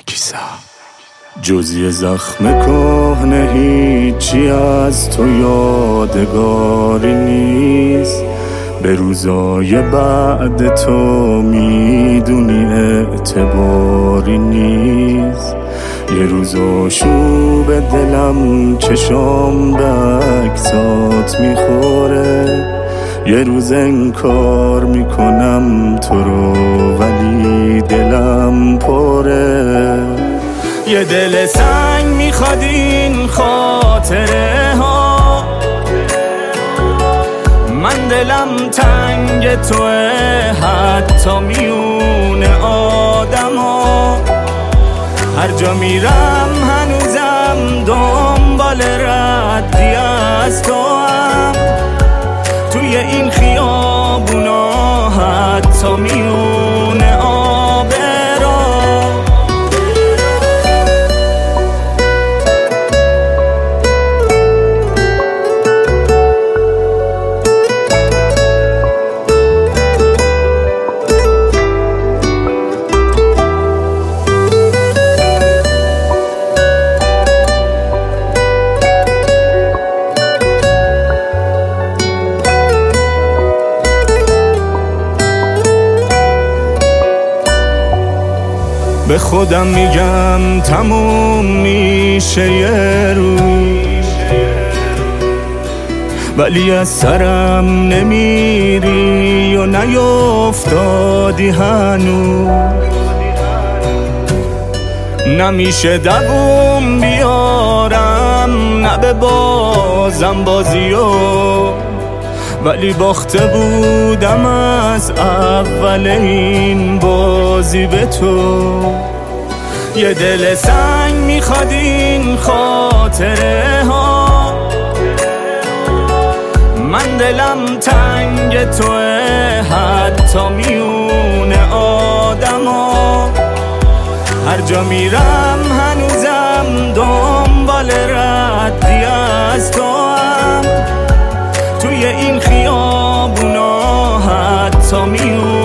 جزی زخم کهنه هیچی از تو یادگاری نیست، به روزای بعد تو میدونی اعتباری نیست. یه روز آشوب دلم چشام به عکسات میخوره، یه روز انکار میکنم تو رو ولی دلم پره. یه دل سنگ میخواد این خاطره ها، من دلم تنگ توه حتی میون آدم ها. هر جا میرم هنوزم دنبال ردی از تو هم، توی این خیابونا حتی میون آب را. به خودم میگم تموم میشه یه روز، ولی از سرم نمیری و نیفتادی هنوز. نمیشه دووم بیارم نه به بازم بازیو، ولی باخته بودم از اول این بازی به تو. یه دل سنگ میخواد این خاطره ها، من دلم تنگ توه حتی میون آدم ها. هر جا میرم هنوزم دنبال ردی از تو هم، توی این خیابونا حتی میون